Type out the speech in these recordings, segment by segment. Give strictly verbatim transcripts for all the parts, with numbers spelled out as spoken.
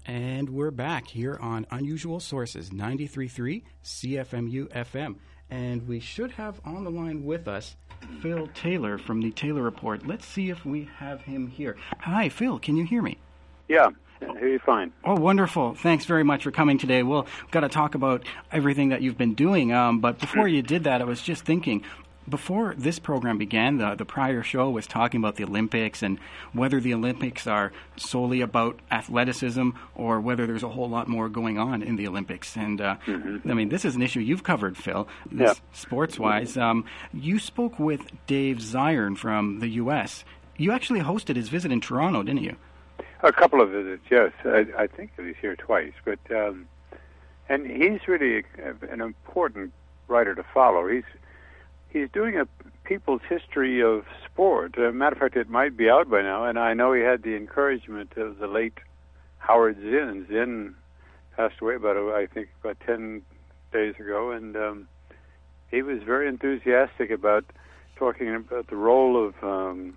And we're back here on Unusual Sources, ninety-three point three C F M U F M. And we should have on the line with us Phil Taylor from the Taylor Report. Let's see if we have him here. Hi, Phil, can you hear me? Yeah, I hear you fine. Oh, wonderful. Thanks very much for coming today. Well, we've got to talk about everything that you've been doing. Um, but before you did that, I was just thinking, before this program began, the, the prior show was talking about the Olympics and whether the Olympics are solely about athleticism or whether there's a whole lot more going on in the Olympics. And, uh, mm-hmm. I mean, this is an issue you've covered, Phil, this, yeah. sports-wise. Um, you spoke with Dave Zirin from the U S. You actually hosted his visit in Toronto, didn't you? A couple of visits, yes. I, I think he was here twice. But um, and he's really a, an important writer to follow. He's He's doing a people's history of sport. As a matter of fact, it might be out by now, and I know he had the encouragement of the late Howard Zinn. Zinn passed away about, I think, about ten days ago, and um, he was very enthusiastic about talking about the role of um,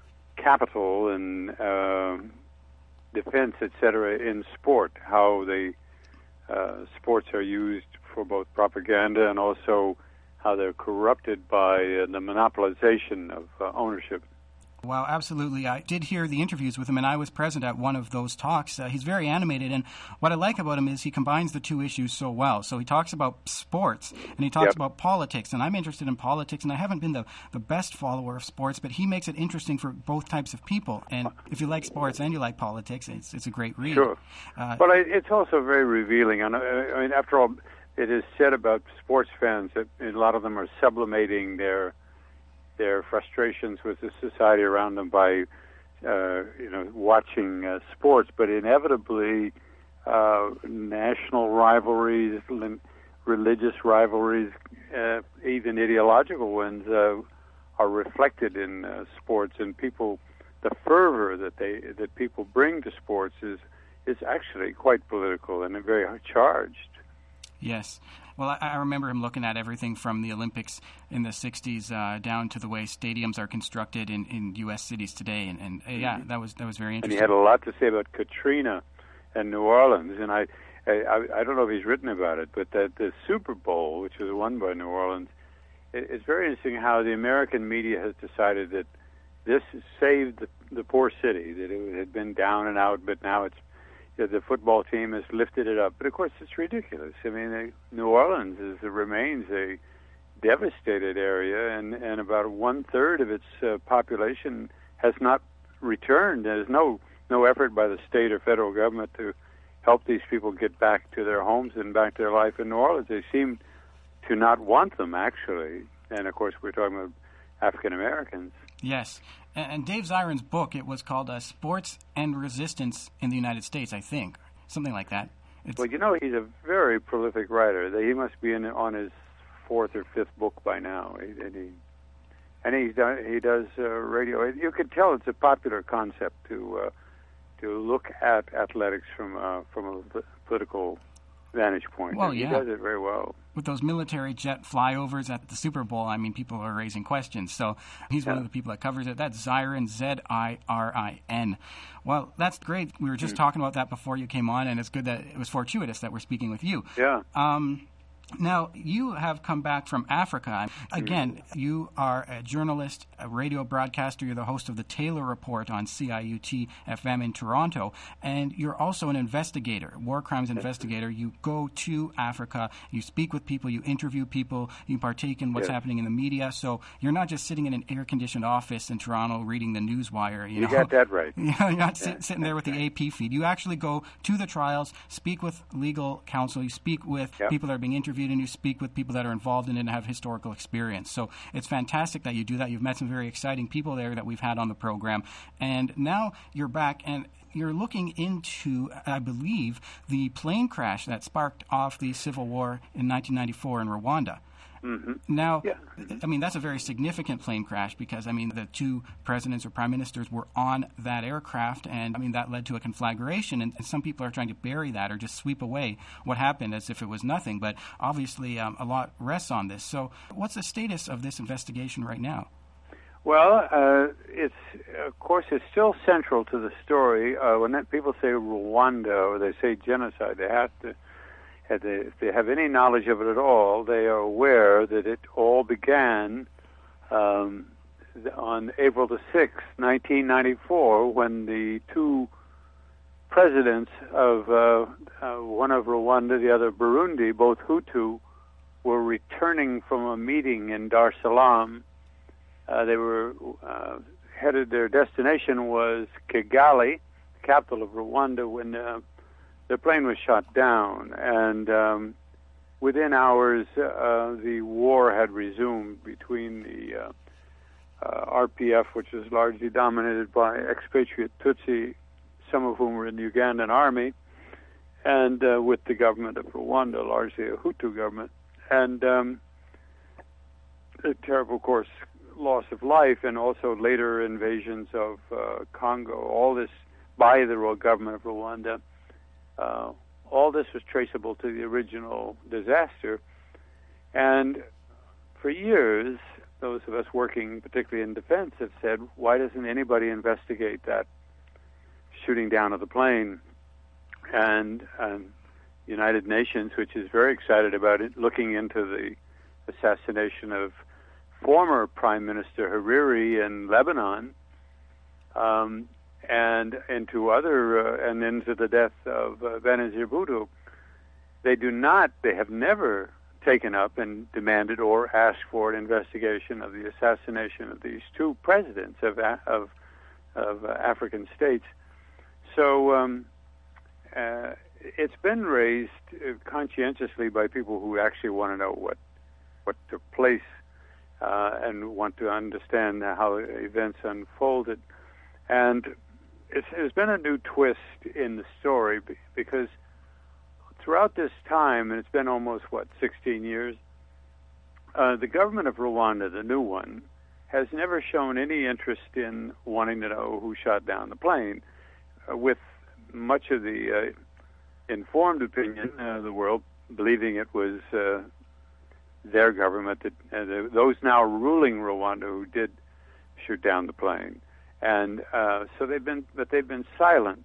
capital and uh, defense, et cetera, in sport, how the uh, sports are used for both propaganda and also how they're corrupted by uh, the monopolization of uh, ownership. Well, absolutely. I did hear the interviews with him, and I was present at one of those talks. Uh, he's very animated, and what I like about him is he combines the two issues so well. So he talks about sports, and he talks yep. about politics, and I'm interested in politics, and I haven't been the, the best follower of sports, but he makes it interesting for both types of people. And if you like sports and you like politics, it's, it's a great read. Sure. Uh, well, it's also very revealing. And I mean, after all, it is said about sports fans that a lot of them are sublimating their their frustrations with the society around them by, uh, you know, watching uh, sports. But inevitably, uh, national rivalries, religious rivalries, uh, even ideological ones, uh, are reflected in uh, sports. And people, the fervor that they that people bring to sports is is actually quite political and very charged. Yes. Well, I remember him looking at everything from the Olympics in the sixties uh, down to the way stadiums are constructed in, in U S cities today. And, and uh, yeah, that was that was very interesting. And he had a lot to say about Katrina and New Orleans. And I, I, I don't know if he's written about it, but that the Super Bowl, which was won by New Orleans, it, it's very interesting how the American media has decided that this saved the, the poor city, that it had been down and out, but now it's the football team has lifted it up. But, of course, it's ridiculous. I mean, New Orleans is, remains a devastated area, and, and about one-third of its uh, population has not returned. There's no, no effort by the state or federal government to help these people get back to their homes and back to their life in New Orleans. They seem to not want them, actually. And, of course, we're talking about African Americans. Yes. And Dave Zirin's book, it was called uh, Sports and Resistance in the United States, I think. Something like that. It's... Well, you know, he's a very prolific writer. He must be in, on his fourth or fifth book by now. And he, and he's done, he does uh, radio. You can tell it's a popular concept to uh, to look at athletics from uh, from a political vantage point. Well, and yeah. He does it very well. With those military jet flyovers at the Super Bowl, I mean, people are raising questions. So he's yeah. one of the people that covers it. That's Zirin, Z I R I N. Well, that's great. We were just mm-hmm. talking about that before you came on, and it's good that it was fortuitous that we're speaking with you. Yeah. Um, Now, you have come back from Africa. Again, you are a journalist, a radio broadcaster. You're the host of the Taylor Report on C I U T F M in Toronto. And you're also an investigator, war crimes investigator. You go to Africa, you speak with people, you interview people, you partake in what's yes. happening in the media. So you're not just sitting in an air-conditioned office in Toronto reading the newswire. You, you know? got that right. You're not sit, sitting there with the A P feed. You actually go to the trials, speak with legal counsel, you speak with yep. people that are being interviewed, and you speak with people that are involved in it and have historical experience. So it's fantastic that you do that. You've met some very exciting people there that we've had on the program. And now you're back and you're looking into, I believe, the plane crash that sparked off the civil war in nineteen ninety-four in Rwanda. Mm-hmm. Now, yeah. I mean, that's a very significant plane crash because, I mean, the two presidents or prime ministers were on that aircraft, and, I mean, that led to a conflagration, and, and some people are trying to bury that or just sweep away what happened as if it was nothing, but obviously um, a lot rests on this. So what's the status of this investigation right now? Well, uh, it's of course it's still central to the story. Uh, when that, people say Rwanda or they say genocide, they have to, have they, if they have any knowledge of it at all, they are aware that it all began um, on April the sixth, nineteen ninety-four, when the two presidents of uh, uh, one of Rwanda, the other Burundi, both Hutu, were returning from a meeting in Dar es Salaam. Uh, they were uh, headed, their destination was Kigali, the capital of Rwanda, when uh, their plane was shot down. And um, within hours, uh, the war had resumed between the uh, uh, R P F, which was largely dominated by expatriate Tutsi, some of whom were in the Ugandan army, and uh, with the government of Rwanda, largely a Hutu government. And um, a terrible, of course, loss of life, and also later invasions of uh, Congo. All this by the royal government of Rwanda. Uh, all this was traceable to the original disaster. And for years, those of us working particularly in defense have said, why doesn't anybody investigate that shooting down of the plane? And um, United Nations, which is very excited about it, looking into the assassination of former Prime Minister Hariri in Lebanon, um, and into other, uh, and into the death of uh, Benazir Bhutto. They do not, they have never taken up and demanded or asked for an investigation of the assassination of these two presidents of of, of uh, African states. So um, uh, it's been raised uh, conscientiously by people who actually want to know what what took place. Uh, and want to understand how events unfolded. And it's, there's been a new twist in the story because throughout this time, and it's been almost, what, sixteen years, uh, the government of Rwanda, the new one, has never shown any interest in wanting to know who shot down the plane, uh, with much of the uh, informed opinion of the world believing it was uh, their government, that uh, those now ruling Rwanda, who did shoot down the plane, and uh, so they've been, but they've been silent.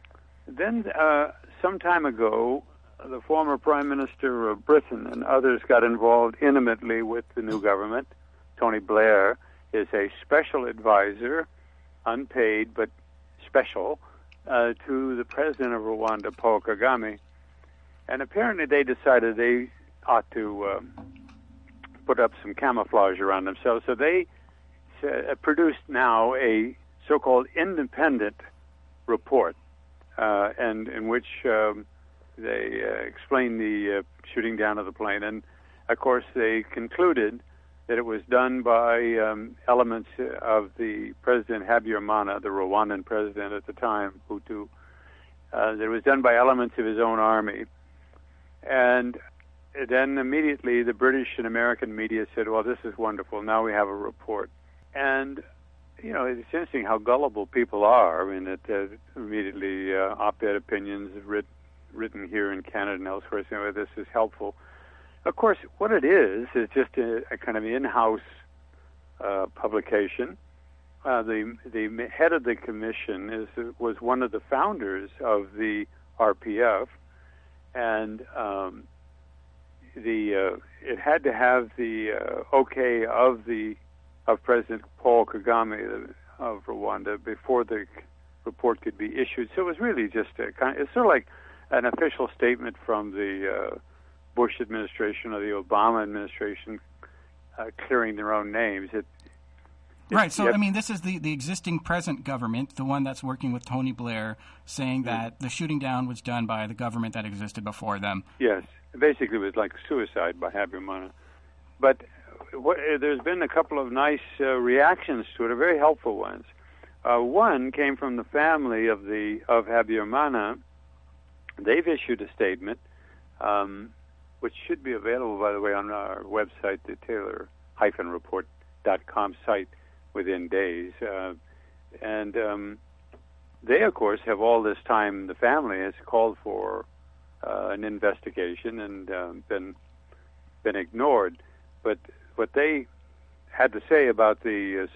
Then, uh, some time ago, the former Prime Minister of Britain and others got involved intimately with the new government. Tony Blair is a special advisor, unpaid but special, uh, to the president of Rwanda, Paul Kagame, and apparently they decided they ought to um, put up some camouflage around themselves. So they uh, produced now a so-called independent report, uh, and in which um, they uh, explained the uh, shooting down of the plane. And, of course, they concluded that it was done by um, elements of the President Habyarimana, the Rwandan president at the time, Hutu. Uh, that it was done by elements of his own army. And then immediately the British and American media said, well, this is wonderful. Now we have a report. And, you know, it's interesting how gullible people are. I mean, it, uh, immediately uh, op-ed opinions writ- written here in Canada and elsewhere saying, well, this is helpful. Of course, what it is is just a, a kind of in-house uh, publication. Uh, the the head of the commission is was one of the founders of the R P F, and um, the uh, it had to have the uh, okay of the of President Paul Kagame of Rwanda before the report could be issued. So it was really just a kind of, it's sort of like an official statement from the uh, Bush administration or the Obama administration uh, clearing their own names. It, it, right. So, yep. I mean, this is the, the existing present government, the one that's working with Tony Blair, saying that mm-hmm. the shooting down was done by the government that existed before them. Yes. Basically, it was like suicide by Habyarimana. But what, uh, there's been a couple of nice uh, reactions to it, very helpful ones. Uh, one came from the family of the of Habyarimana. They've issued a statement, um, which should be available, by the way, on our website, the Taylor Report dot com site, within days. Uh, and um, they, of course, have all this time, the family has called for uh, an investigation and uh, been been ignored. But what they had to say about the uh,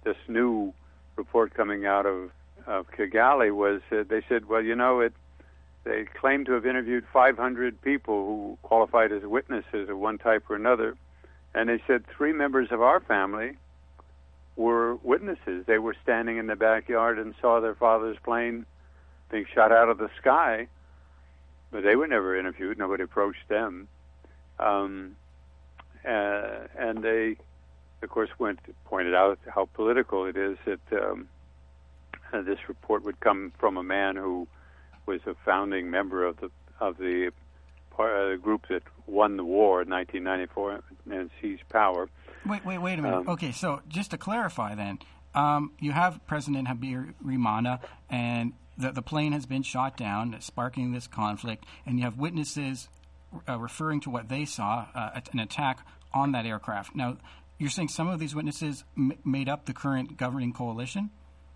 this new report coming out of, of Kigali was uh, they said, well, you know, it. They claimed to have interviewed five hundred people who qualified as witnesses of one type or another, and they said three members of our family were witnesses. They were standing in the backyard and saw their father's plane being shot out of the sky, but they were never interviewed. Nobody approached them. Um, uh, and they, of course, went pointed out how political it is that um, uh, this report would come from a man who was a founding member of the of the uh, group that won the war in nineteen ninety-four and seized power. Wait, wait, wait a minute. Um, okay, so just to clarify then, um, you have President Habyarimana, and the, the plane has been shot down, sparking this conflict, and you have witnesses uh, referring to what they saw, uh, an attack on that aircraft. Now, you're saying some of these witnesses m- made up the current governing coalition?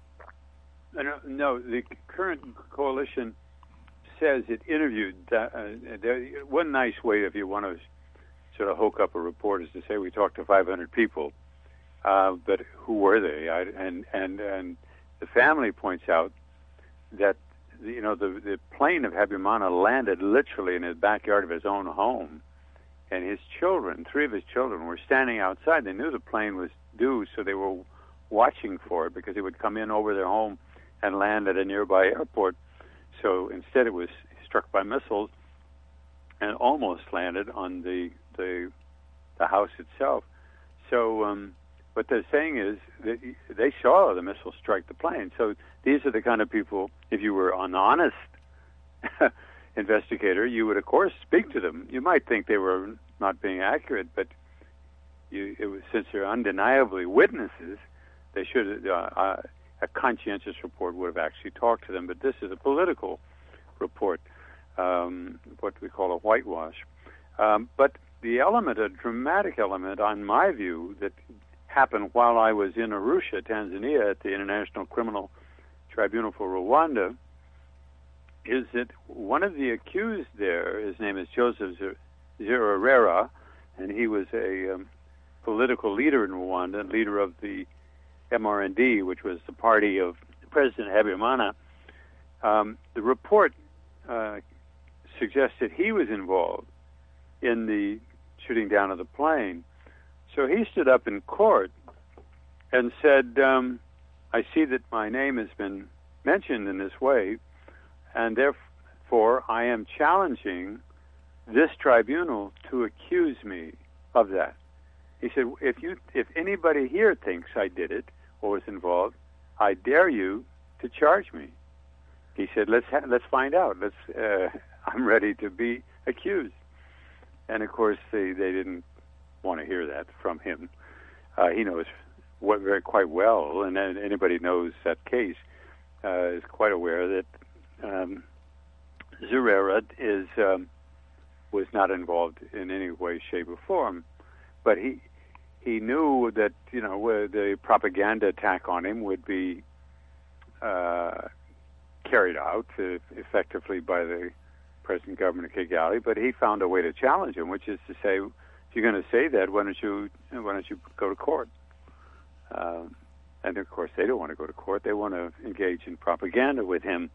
No, no, the current coalition says it interviewed. Uh, uh, one nice way, if you want to sort of hook up a report, is to say we talked to five hundred people, uh, but who were they? I, and and and the family points out that you know the the plane of Habyarimana landed literally in his backyard of his own home, and his children, three of his children, were standing outside. They knew the plane was due, so they were watching for it because it would come in over their home and land at a nearby airport. So instead, it was struck by missiles and almost landed on the the, the house itself. So um, what they're saying is that they saw the missile strike the plane. So these are the kind of people, if you were an honest investigator, you would, of course, speak to them. You might think they were not being accurate, but you, it was, since they're undeniably witnesses, they should uh, uh, a conscientious report would have actually talked to them. But this is a political report, um, what we call a whitewash. Um, but the element, a dramatic element, on my view, that happened while I was in Arusha, Tanzania, at the International Criminal Tribunal for Rwanda, is that one of the accused there, his name is Joseph Zirarera, and he was a um, political leader in Rwanda, leader of the M R N D, which was the party of President Habyarimana. Um, the report uh, suggested he was involved in the shooting down of the plane. So he stood up in court and said, um, I see that my name has been mentioned in this way, and therefore I am challenging this tribunal to accuse me of that. He said, if you, if anybody here thinks I did it or was involved, I dare you to charge me. He said, let's ha- let's find out. Let's. Uh, I'm ready to be accused. And of course, they, they didn't want to hear that from him. Uh, he knows what very quite well, and anybody knows that case uh, is quite aware that um, Zirarera is um, was not involved in any way, shape, or form. But he he knew that you know the propaganda attack on him would be uh, carried out uh, effectively by the present government of Kigali. But he found a way to challenge him, which is to say, if you're going to say that, why don't you why don't you go to court? Um, and of course, they don't want to go to court. They want to engage in propaganda with him.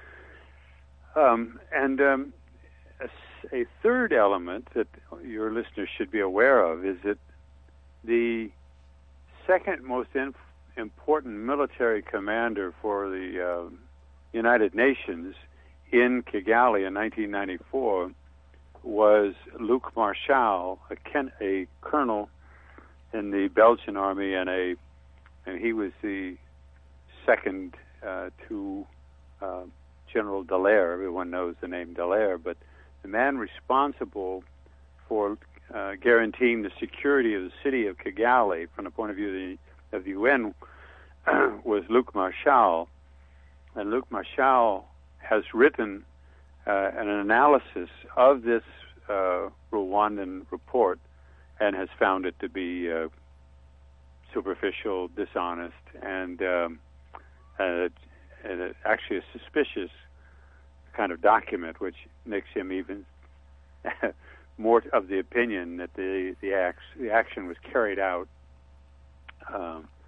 Um, and um, a, a third element that your listeners should be aware of is that the second most inf- important military commander for the uh, United Nations in Kigali in nineteen ninety-four was Luc Marchal, a, ken- a colonel in the Belgian army, and a and he was the second uh, to uh, General Dallaire. Everyone knows the name Dallaire, but the man responsible for uh, guaranteeing the security of the city of Kigali from the point of view of the, of the U N was Luc Marchal. And Luc Marchal has written uh, an analysis of this uh, Rwandan report and has found it to be uh, superficial, dishonest, and, um, uh, and actually a suspicious kind of document, which makes him even more of the opinion that the the, act, the action was carried out um,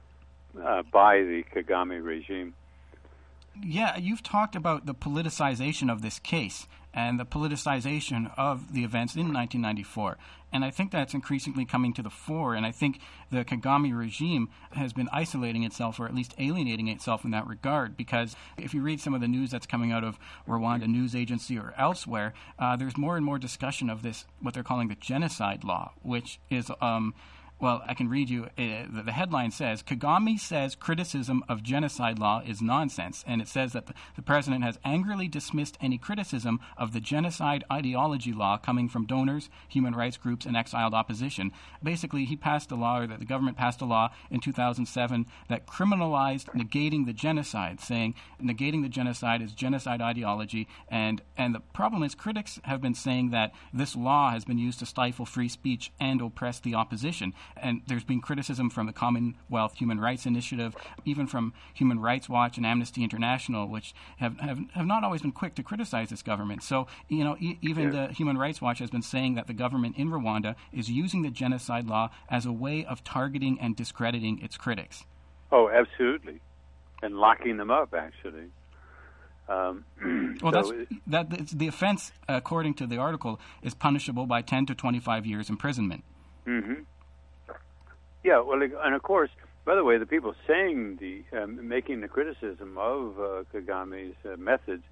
uh, by the Kagame regime. Yeah, you've talked about the politicization of this case and the politicization of the events in nineteen ninety-four. And I think that's increasingly coming to the fore. And I think the Kagame regime has been isolating itself, or at least alienating itself in that regard. Because if you read some of the news that's coming out of Rwanda News Agency or elsewhere, uh, there's more and more discussion of this, what they're calling the genocide law, which is... Um, Well, I can read you. Uh, the headline says, Kagame says criticism of genocide law is nonsense. And it says that the, the president has angrily dismissed any criticism of the genocide ideology law coming from donors, human rights groups, and exiled opposition. Basically, he passed a law, or that the government passed a law in two thousand seven that criminalized negating the genocide, saying negating the genocide is genocide ideology. And, and the problem is critics have been saying that this law has been used to stifle free speech and oppress the opposition. And there's been criticism from the Commonwealth Human Rights Initiative, even from Human Rights Watch and Amnesty International, which have, have, have not always been quick to criticize this government. So, you know, e- even yeah. the Human Rights Watch has been saying that the government in Rwanda is using the genocide law as a way of targeting and discrediting its critics. Oh, absolutely. And locking them up, actually. Um, well, so that's, that, it's, the offense, according to the article, is punishable by ten to twenty-five years imprisonment. Mm-hmm. Yeah, well, and of course, by the way, the people saying the, um, making the criticism of uh, Kagame's uh, methods,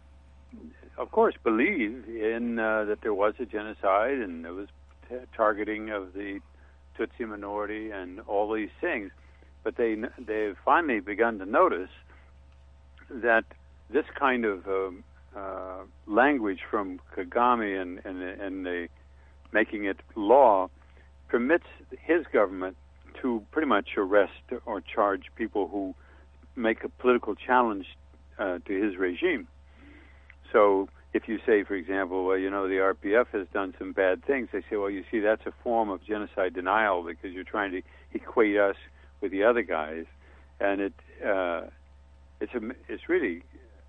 of course, believe in uh, that there was a genocide and there was t- targeting of the Tutsi minority and all these things. But they, they've finally begun to notice that this kind of um, uh, language from Kagame and, and, and the making it law permits his government to pretty much arrest or charge people who make a political challenge uh, to his regime. So if you say, for example, well, you know, the R P F has done some bad things, they say, well, you see, that's a form of genocide denial because you're trying to equate us with the other guys. And it uh, it's a, it's really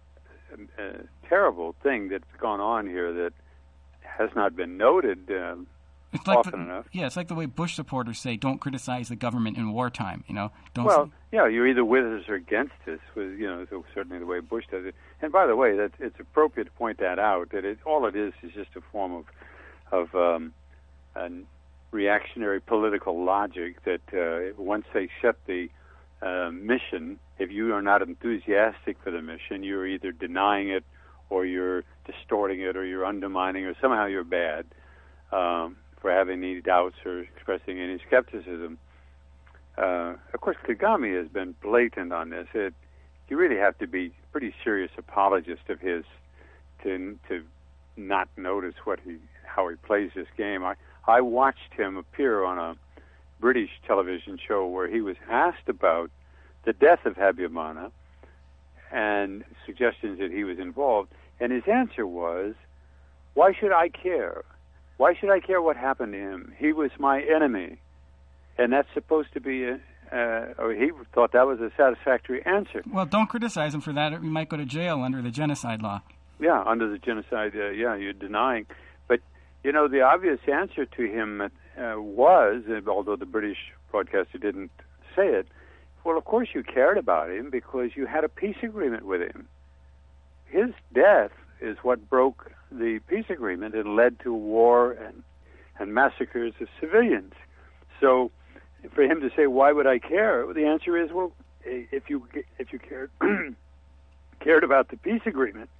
a, a terrible thing that's gone on here that has not been noted uh, It's like often the, enough. Yeah, it's like the way Bush supporters say, "Don't criticize the government in wartime." You know, don't. Well, say, yeah, you're either with us or against us. With you know, so certainly the way Bush does it. And by the way, that it's appropriate to point that out. That it, all it is is just a form of of um, a reactionary political logic. That uh, once they set the uh, mission, if you are not enthusiastic for the mission, you're either denying it, or you're distorting it, or you're undermining, or somehow you're bad. Um, for having any doubts or expressing any skepticism. Uh, of course, Kagame has been blatant on this. It, you really have to be a pretty serious apologist of his to to not notice what he how he plays this game. I, I watched him appear on a British television show where he was asked about the death of Habyarimana and suggestions that he was involved, and his answer was, "Why should I care? Why should I care what happened to him? He was my enemy." And that's supposed to be, a, uh, or he thought that was a satisfactory answer. Well, don't criticize him for that, or you might go to jail under the genocide law. Yeah, under the genocide, uh, yeah, you're denying. But, you know, the obvious answer to him uh, was, although the British broadcaster didn't say it, well, of course you cared about him because you had a peace agreement with him. His death is what broke the peace agreement and led to war and, and massacres of civilians. So for him to say, why would I care? The answer is, well, if you if you cared cared about the peace agreement,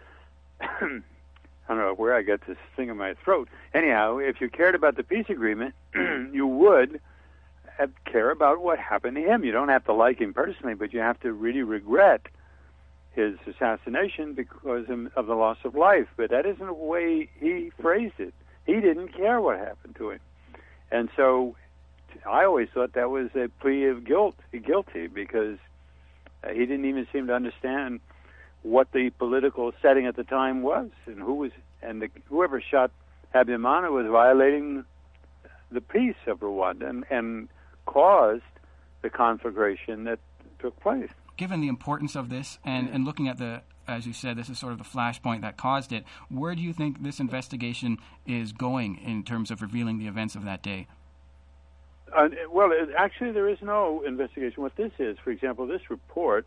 I don't know where I got this thing in my throat. Anyhow, if you cared about the peace agreement, you would have care about what happened to him. You don't have to like him personally, but you have to really regret his assassination because of the loss of life. But that isn't the way he phrased it. He didn't care what happened to him. And so I always thought that was a plea of guilt, guilty, because uh, he didn't even seem to understand what the political setting at the time was, and who was, and the, whoever shot Habyarimana was violating the peace of Rwanda and, and caused the conflagration that took place. Given the importance of this, and, and looking at the, as you said, this is sort of the flashpoint that caused it, where do you think this investigation is going in terms of revealing the events of that day? Uh, well, it, actually, there is no investigation. What this is, for example, this report,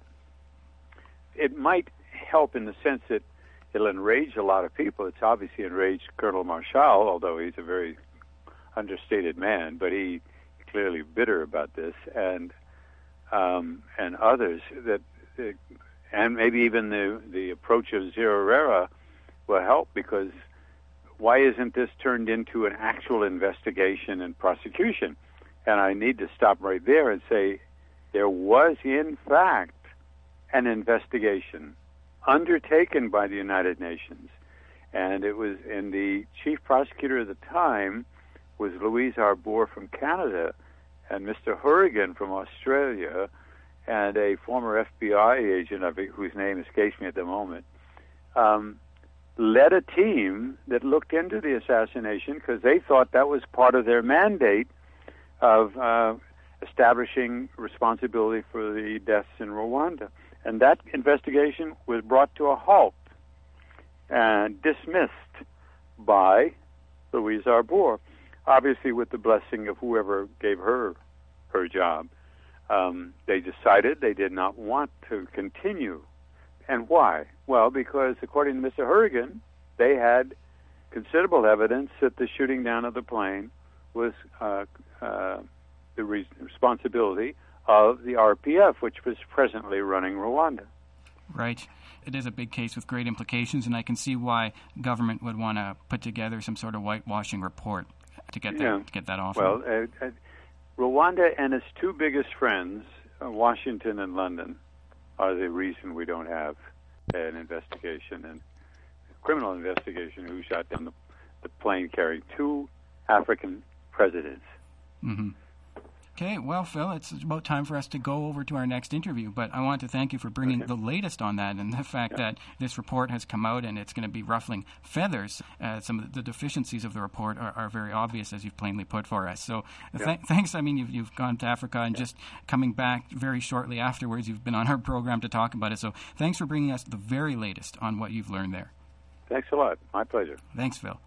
it might help in the sense that it'll enrage a lot of people. It's obviously enraged Colonel Marshall, although he's a very understated man, but he clearly bitter about this, and um, and others that, uh, and maybe even the the approach of Zero Herrera will help, because why isn't this turned into an actual investigation and prosecution? And I need to stop right there and say there was, in fact, an investigation undertaken by the United Nations, and it was, and the chief prosecutor at the time was Louise Arbour from Canada, and Mister Horrigan from Australia, and a former F B I agent of it, whose name escapes me at the moment, um, led a team that looked into the assassination because they thought that was part of their mandate of uh, establishing responsibility for the deaths in Rwanda. And that investigation was brought to a halt and dismissed by Louise Arbour, obviously with the blessing of whoever gave her her job. Um, they decided they did not want to continue. And why? Well, because according to Mister Horrigan, they had considerable evidence that the shooting down of the plane was uh, uh, the re- responsibility of the R P F, which was presently running Rwanda. Right. It is a big case with great implications, and I can see why government would want to put together some sort of whitewashing report to get that, yeah. to get that off. Well, uh, uh, Rwanda and its two biggest friends, uh, Washington and London, are the reason we don't have an investigation and criminal investigation who shot down the, the plane carrying two African presidents. Mm-hmm. Okay, well, Phil, it's about time for us to go over to our next interview, but I want to thank you for bringing okay. the latest on that, and the fact yeah. that this report has come out and it's going to be ruffling feathers. Uh, some of the deficiencies of the report are, are very obvious, as you've plainly put for us. So yeah. th- thanks. I mean, you've, you've gone to Africa and yeah. just coming back very shortly afterwards, you've been on our program to talk about it. So thanks for bringing us the very latest on what you've learned there. Thanks a lot. My pleasure. Thanks, Phil.